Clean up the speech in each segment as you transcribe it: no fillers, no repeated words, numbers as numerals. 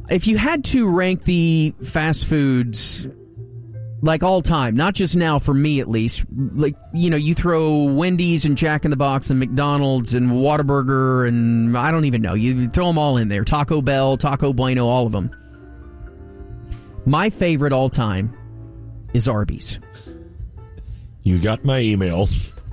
if you had to rank the fast foods, like all time, not just now for me at least, like, you throw Wendy's and Jack in the Box and McDonald's and Whataburger and I don't even know. You throw them all in there. Taco Bell, Taco Bueno, all of them. My favorite all time is Arby's. You got my email.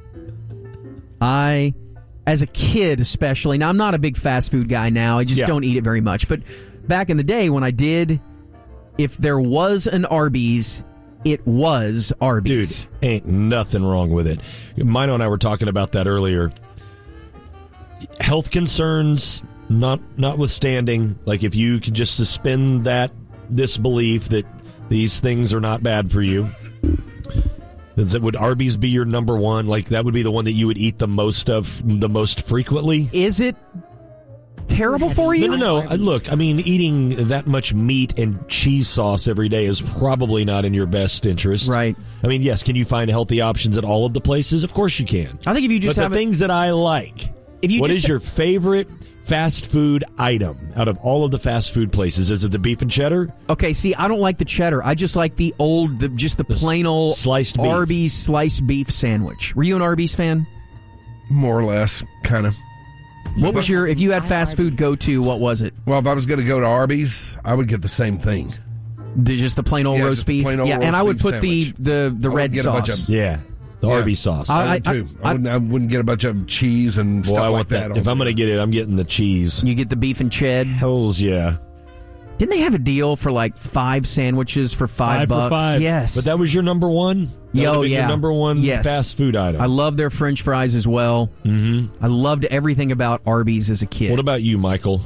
As a kid especially, now I'm not a big fast food guy now. I just don't eat it very much. But back in the day when I did, if there was an Arby's, it was Arby's. Dude, ain't nothing wrong with it. Mino and I were talking about that earlier. Health concerns notwithstanding, like if you could just suspend this belief that these things are not bad for you, would Arby's be your number one? Like that would be the one that you would eat the most of the most frequently? Is it terrible for you? No. Look, I mean, eating that much meat and cheese sauce every day is probably not in your best interest. Right. I mean, yes, can you find healthy options at all of the places? Of course you can. I think if you just but have the things that I like, what is your favorite fast food item out of all of the fast food places? Is it the beef and cheddar? Okay, see, I don't like the cheddar. I just like the plain old sliced beef. Arby's sliced beef sandwich. Were you an Arby's fan? More or less, kind of. What was if you had fast food go-to, what was it? Well, if I was going to go to Arby's, I would get the same thing. Just the plain old roast beef? And I would put the red sauce. The Arby's sauce. I wouldn't get a bunch of cheese and stuff like that. If I'm going to get it, I'm getting the cheese. You get the beef and ched? Hells yeah. Didn't they have a deal for like 5 sandwiches for $5? For $5. Yes. But that was your number one? Your number one fast food item. I love their French fries as well. Mm-hmm. I loved everything about Arby's as a kid. What about you, Michael?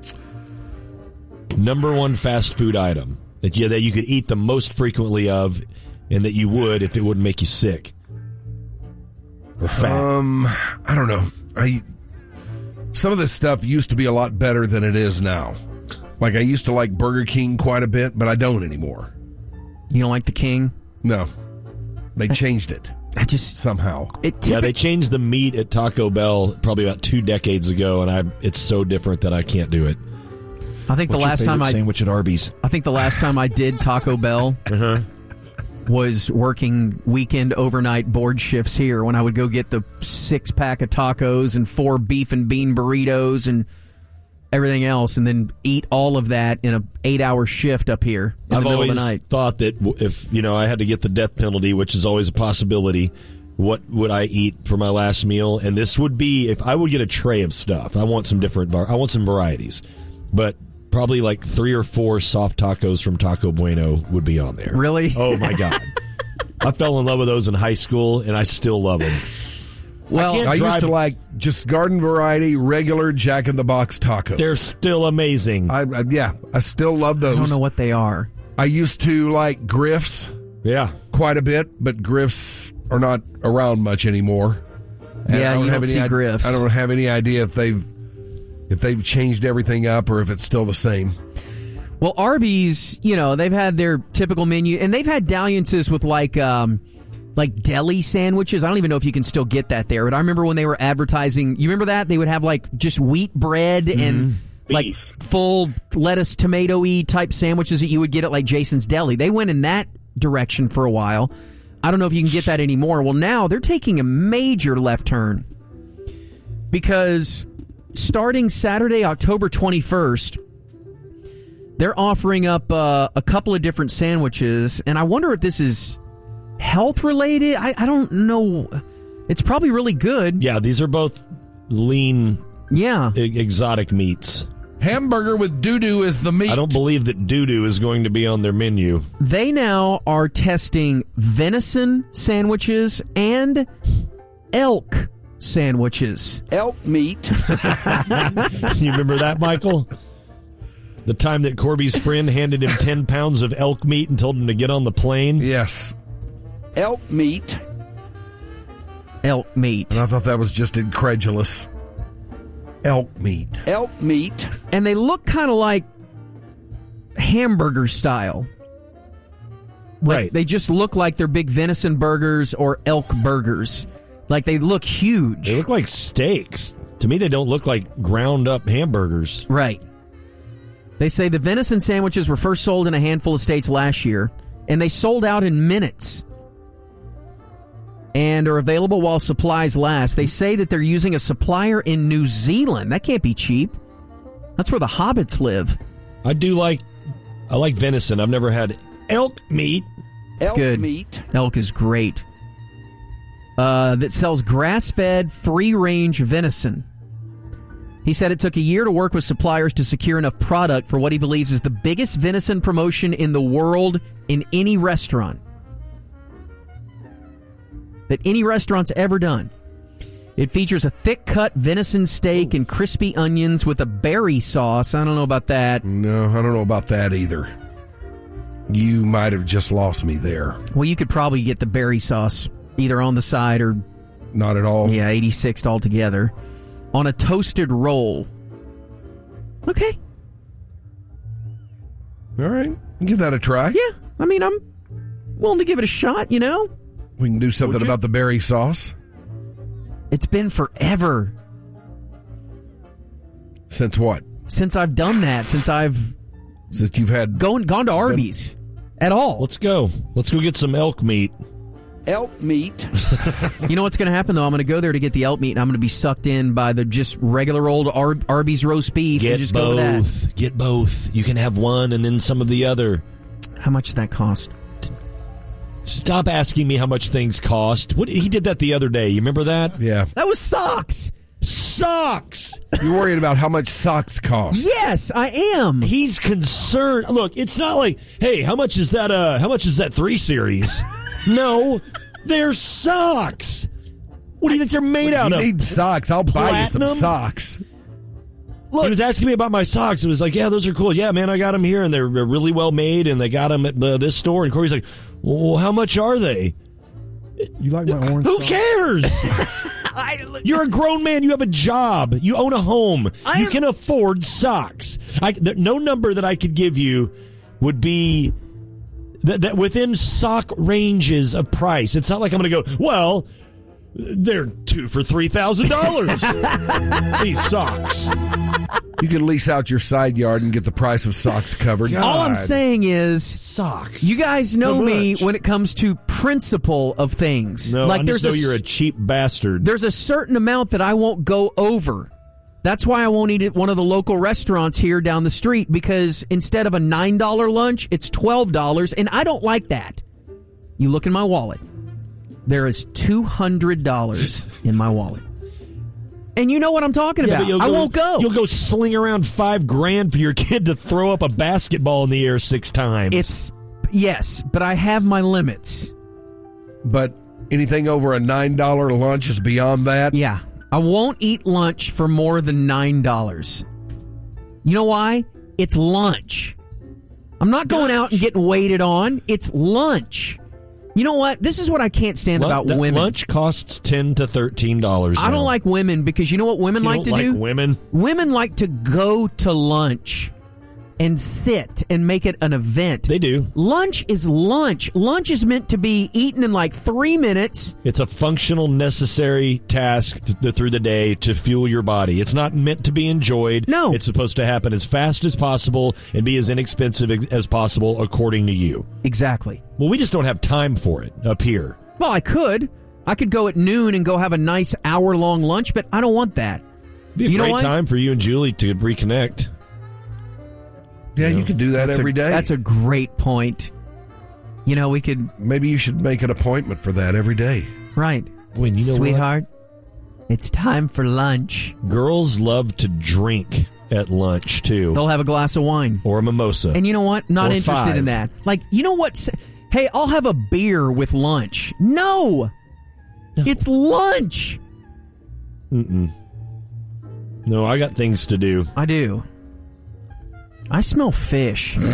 Number one fast food item that you could eat the most frequently of and that you would if it wouldn't make you sick? Or fat? I don't know. Some of this stuff used to be a lot better than it is now. Like I used to like Burger King quite a bit, but I don't anymore. You don't like the King? No. They changed it. Somehow. They changed the meat at Taco Bell probably about 2 decades ago, and it's so different that I can't do it. I think the last time sandwich at Arby's. I think the last time I did Taco Bell was working weekend overnight board shifts here when I would go get the 6-pack of tacos and 4 beef and bean burritos and everything else, and then eat all of that in a 8-hour shift up here in the middle of the night. I've always thought that if I had to get the death penalty, which is always a possibility, what would I eat for my last meal? And this would be if I would get a tray of stuff. I want some varieties, but probably like 3 or 4 soft tacos from Taco Bueno would be on there. Really? Oh my God! I fell in love with those in high school, and I still love them. Well, I used to like just garden variety, regular Jack in the Box tacos. They're still amazing. I still love those. I don't know what they are. I used to like Griff's. Yeah. Quite a bit, but Griff's are not around much anymore. And you don't see Griff's. I don't have any idea if they've changed everything up or if it's still the same. Well, Arby's, they've had their typical menu, and they've had dalliances with like deli sandwiches. I don't even know if you can still get that there, but I remember when they were advertising, you remember that? They would have like just wheat bread and like full lettuce, tomato-y type sandwiches that you would get at like Jason's Deli. They went in that direction for a while. I don't know if you can get that anymore. Well, now they're taking a major left turn because starting Saturday, October 21st, they're offering up a couple of different sandwiches, and I wonder if this is health related. I don't know. It's probably really good. Yeah, these are both lean, exotic meats. Hamburger with doo-doo is the meat. I don't believe that doo-doo is going to be on their menu. They now are testing venison sandwiches and elk sandwiches. Elk meat. You remember that, Michael? The time that Corby's friend handed him 10 pounds of elk meat and told him to get on the plane? Yes. Elk meat. Elk meat. And I thought that was just incredulous. Elk meat. Elk meat. And they look kind of like hamburger style. Right. They just look like they're big venison burgers or elk burgers. Like they look huge. They look like steaks. To me, they don't look like ground up hamburgers. Right. They say the venison sandwiches were first sold in a handful of states last year, and they sold out in minutes and are available while supplies last. They say that they're using a supplier in New Zealand. That can't be cheap. That's where the hobbits live. I like venison. I've never had elk meat. elk good. meat, Elk is great. That sells grass-fed, free-range venison. He said it took a year to work with suppliers to secure enough product for what he believes is the biggest venison promotion in the world in any restaurant that any restaurant's ever done. It features a thick-cut venison steak and crispy onions with a berry sauce. I don't know about that. No, I don't know about that either. You might have just lost me there. Well, you could probably get the berry sauce either on the side or, Not at all. yeah, 86 altogether. On a toasted roll. Okay. All right. Give that a try. Yeah, I mean, I'm willing to give it a shot, you know? We can do something about the berry sauce. It's been forever Since what? since I've done that, since I've Since you've had... gone to Arby's at all. Let's go get some elk meat. elk meat, You know what's going to happen, though? I'm going to go there to get the elk meat, and I'm going to be sucked in by the just regular old Arby's roast beef and Get just go with that. both. Get both. You can have one and then some of the other. How much does that cost? Stop asking me how much things cost. What he did that the other day. You remember that? Yeah. That was socks! Socks. You're worried about how much socks cost. Yes, I am! He's concerned. Look, it's not like, hey, how much is that 3 Series? No, they're socks. What do you think they're made out You of? need socks. I'll buy you some Platinum? socks. He was asking me about my socks. It was like, yeah, those are cool. Yeah, man, I got them here, and they're really well made, and they got them at this store. And Corey's like, well, how much are they? You like my orange Who socks? cares? You're a grown man. You have a job. You own a home. You can afford socks. No number that I could give you would be that within sock ranges of price. It's not like I'm going to go, well, they're 2 for $3,000. These socks. You can lease out your side yard and get the price of socks covered. All I'm saying is, Socks. you guys know How me much? when it comes to principle of things. No, like I just know there's you're a cheap bastard. there's a certain amount that I won't go over. That's why I won't eat at one of the local restaurants here down the street, because instead of a $9 lunch, it's $12, and I don't like that. You look in my wallet. There is $200 in my wallet. And you know what I'm talking Yeah, about. but you'll I won't go. You'll go sling around $5,000 for your kid to throw up a basketball in the air 6 times. Yes, but I have my limits. But anything over a $9 lunch is beyond that. Yeah. I won't eat lunch for more than $9. You know why? It's lunch. I'm not going out and getting waited on. It's lunch. You know what? This is what I can't stand about women. Lunch costs $10 to $13. I don't like women because you know what women You like don't to do? Women. Women like to go to lunch and sit and make it an event. They do. Lunch is lunch. Lunch is meant to be eaten in like 3 minutes. It's a functional, necessary task through the day to fuel your body. It's not meant to be enjoyed. No. It's supposed to happen as fast as possible and be as inexpensive as possible according to you. Exactly. Well, we just don't have time for it up here. Well, I could go at noon and go have a nice hour-long lunch, but I don't want that. It'd be a You know great what? time for you and Julie to reconnect. Yeah, you could do that every day. That's a great point. You know, we could... Maybe you should make an appointment for that every day. Right. When you know Sweetheart, it's time for lunch. Girls love to drink at lunch, too. They'll have a glass of wine. Or a mimosa. And you know what? Not Or interested 5. in that. Like, you know what? Hey, I'll have a beer with lunch. No. It's lunch. Mm-mm. No, I got things to do. I do. I smell fish. You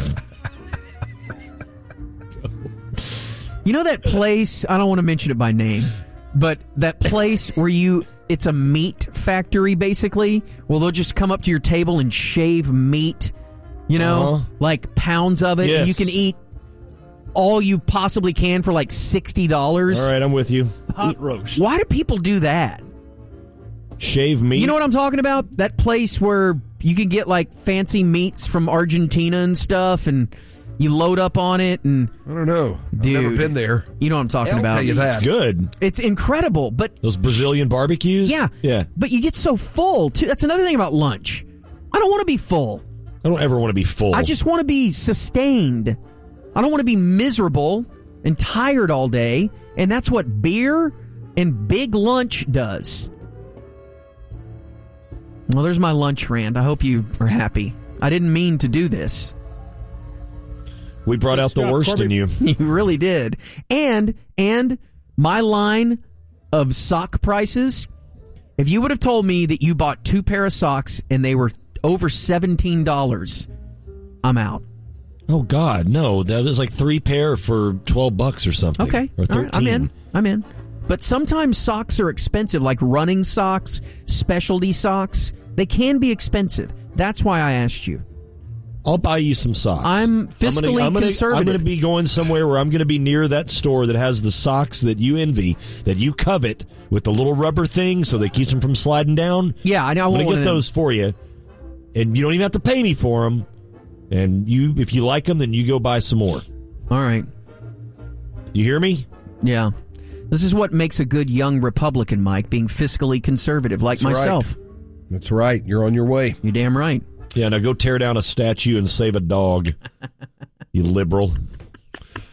know that place, I don't want to mention it by name, but that place where it's a meat factory basically, well they'll just come up to your table and shave meat, you know, like pounds of it, and you can eat all you possibly can for like $60. All right, I'm with you. Hot roast. Why do people do that? Shave meat. You know what I'm talking about? That place where You can get like fancy meats from Argentina and stuff, and you load up on it. And I don't know. Dude, I've never been there. You know what I'm talking I'll about. tell you that. It's good. It's incredible, but Those Brazilian barbecues? yeah. Yeah. But you get so full, too. That's another thing about lunch. I don't want to be full. I don't ever want to be full. I just want to be sustained. I don't want to be miserable and tired all day, and that's what beer and big lunch does. Well, there's my lunch rant. I hope you are happy. I didn't mean to do this. We brought out the worst in you. You really did. And my line of sock prices, if you would have told me that you bought 2 pair of socks and they were over $17, I'm out. Oh, God, no. That was like 3 pair for $12 or something. Okay. Or 13. All right, I'm in. But sometimes socks are expensive, like running socks, specialty socks. They can be expensive. That's why I asked you. I'll buy you some socks. I'm fiscally conservative. I'm going to be going somewhere where I'm going to be near that store that has the socks that you envy, that you covet, with the little rubber thing so that keeps them from sliding down. Yeah, I know. I'm going to get those for you. And you don't even have to pay me for them. And if you like them, then you go buy some more. All right. You hear me? Yeah. This is what makes a good young Republican, Mike, being fiscally conservative, like That's myself. Right. That's right. You're on your way. You're damn right. Yeah, now go tear down a statue and save a dog, you liberal.